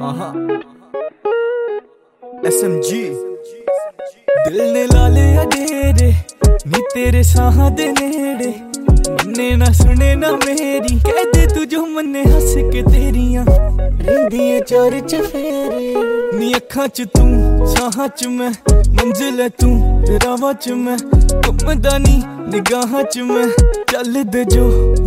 SMG दिल ने ला लिया डेरे नी तेरे साहां दे नेड़े मन्ने ना सुने ना मेरी कह दे तू जो मन्ने हंस के तेरियां रहिंदियां चार चफेरे नी अखां च तू साहां च मैं मंजिल है तू ते रावां च मैं घुमदा नी निगाहां च मैं चल दे जो